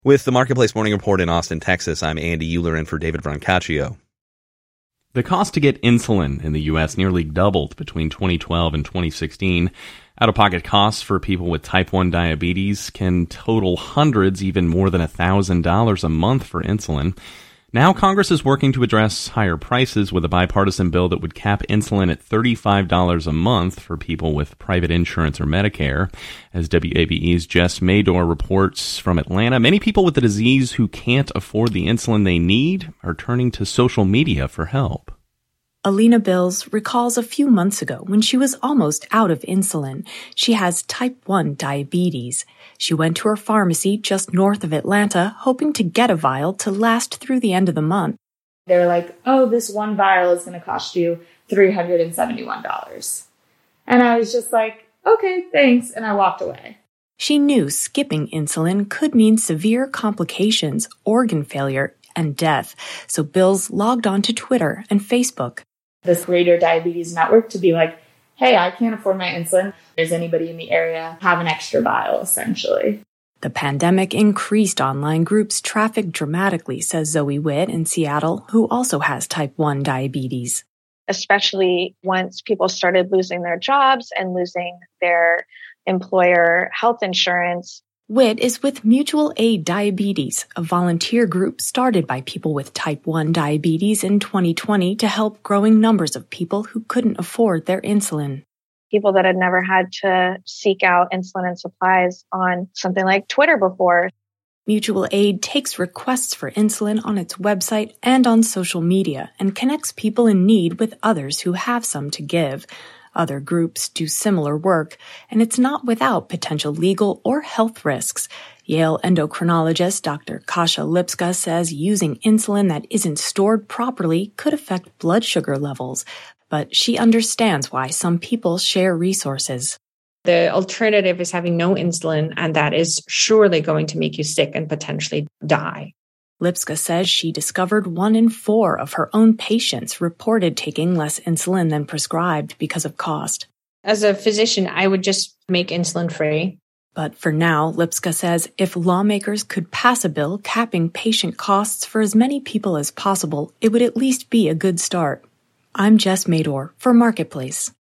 With the Marketplace Morning Report in Austin, Texas, I'm Andy Euler in for David Brancaccio. The cost to get insulin in the U.S. nearly doubled between 2012 and 2016. Out-of-pocket costs for people with type 1 diabetes can total hundreds, even more than $1,000 a month for insulin. Now Congress is working to address higher prices with a bipartisan bill that would cap insulin at $35 a month for people with private insurance or Medicare. As WABE's Jess Mador reports from Atlanta, many people with the disease who can't afford the insulin they need are turning to social media for help. Alina Bills recalls a few months ago when she was almost out of insulin. She has type 1 diabetes. She went to her pharmacy just north of Atlanta, hoping to get a vial to last through the end of the month. They're like, oh, this one vial is going to cost you $371. And I was just like, okay, thanks. And I walked away. She knew skipping insulin could mean severe complications, organ failure, and death. So Bills logged on to Twitter and Facebook. This Greater Diabetes Network to be like, hey, I can't afford my insulin. Does anybody in the area have an extra vial, essentially? The pandemic increased online groups' traffic dramatically, says Zoe Witt in Seattle, who also has type 1 diabetes. Especially once people started losing their jobs and losing their employer health insurance. Witt is with Mutual Aid Diabetes, a volunteer group started by people with type 1 diabetes in 2020 to help growing numbers of people who couldn't afford their insulin. People that had never had to seek out insulin and supplies on something like Twitter before. Mutual Aid takes requests for insulin on its website and on social media and connects people in need with others who have some to give. Other groups do similar work, and it's not without potential legal or health risks. Yale endocrinologist Dr. Kasia Lipska says using insulin that isn't stored properly could affect blood sugar levels, but she understands why some people share resources. The alternative is having no insulin, and that is surely going to make you sick and potentially die. Lipska says she discovered 1 in 4 of her own patients reported taking less insulin than prescribed because of cost. As a physician, I would just make insulin free. But for now, Lipska says if lawmakers could pass a bill capping patient costs for as many people as possible, it would at least be a good start. I'm Jess Mador for Marketplace.